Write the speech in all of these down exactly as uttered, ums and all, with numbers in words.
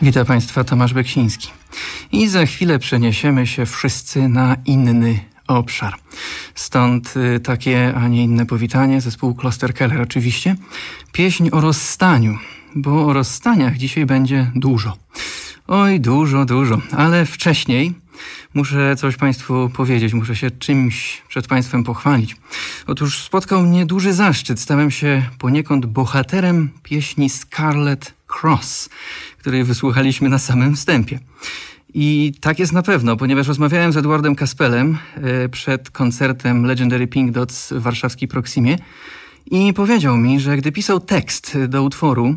Witam Państwa, Tomasz Beksiński. I za chwilę przeniesiemy się wszyscy na inny obszar. Stąd y, takie, a nie inne powitanie zespołu Klosterkeller oczywiście. Pieśń o rozstaniu, bo o rozstaniach dzisiaj będzie dużo. Oj, dużo, dużo, ale wcześniej muszę coś Państwu powiedzieć, muszę się czymś przed Państwem pochwalić. Otóż spotkał mnie duży zaszczyt, stałem się poniekąd bohaterem pieśni Scarlet Cross, której wysłuchaliśmy na samym wstępie. I tak jest na pewno, ponieważ rozmawiałem z Edwardem Caspellem e, przed koncertem Legendary Pink Dots w warszawskiej Proximie i powiedział mi, że gdy pisał tekst do utworu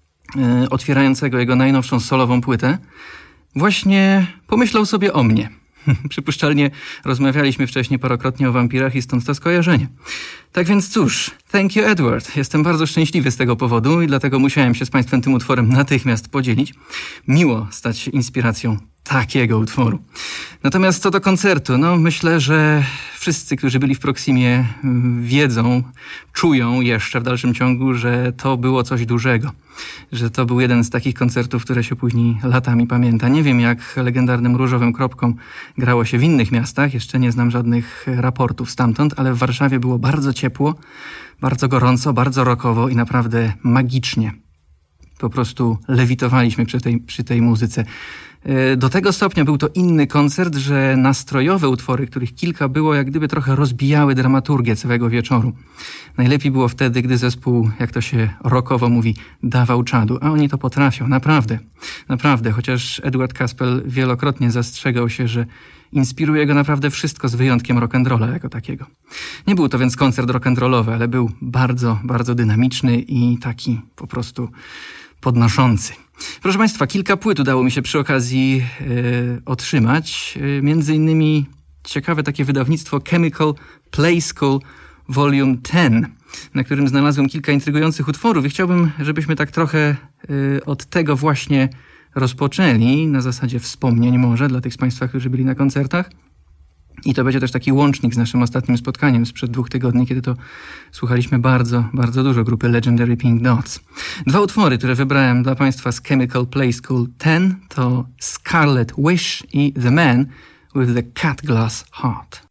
e, otwierającego jego najnowszą solową płytę, właśnie pomyślał sobie o mnie. Przypuszczalnie rozmawialiśmy wcześniej parokrotnie o wampirach i stąd to skojarzenie. Tak więc cóż, thank you Edward. Jestem bardzo szczęśliwy z tego powodu i dlatego musiałem się z Państwem tym utworem natychmiast podzielić. Miło stać się inspiracją takiego utworu. Natomiast co do koncertu, no myślę, że wszyscy, którzy byli w Proximie, wiedzą, czują jeszcze w dalszym ciągu, że to było coś dużego. Że to był jeden z takich koncertów, które się później latami pamięta. Nie wiem, jak legendarnym Różowym Kropkom grało się w innych miastach. Jeszcze nie znam żadnych raportów stamtąd, ale w Warszawie było bardzo ciepło, bardzo gorąco, bardzo rockowo i naprawdę magicznie. Po prostu lewitowaliśmy przy tej, przy tej muzyce. Do tego stopnia był to inny koncert, że nastrojowe utwory, których kilka było, jak gdyby trochę rozbijały dramaturgię całego wieczoru. Najlepiej było wtedy, gdy zespół, jak to się rockowo mówi, dawał czadu. A oni to potrafią, naprawdę. Naprawdę, chociaż Edward Caspell wielokrotnie zastrzegał się, że inspiruje go naprawdę wszystko z wyjątkiem rock'n'rolla jako takiego. Nie był to więc koncert rock'n'rollowy, ale był bardzo, bardzo dynamiczny i taki po prostu podnoszący. Proszę Państwa, kilka płyt udało mi się przy okazji yy, otrzymać. Yy, między innymi ciekawe takie wydawnictwo Chemical Play School Volume dziesięć, na którym znalazłem kilka intrygujących utworów i chciałbym, żebyśmy tak trochę yy, od tego właśnie rozpoczęli, na zasadzie wspomnień może dla tych z Państwa, którzy byli na koncertach. I to będzie też taki łącznik z naszym ostatnim spotkaniem sprzed dwóch tygodni, kiedy to słuchaliśmy bardzo, bardzo dużo grupy Legendary Pink Dots. Dwa utwory, które wybrałem dla Państwa z Chemical Play School dziesięć to Scarlet Wish i The Man with the Cat Glass Heart.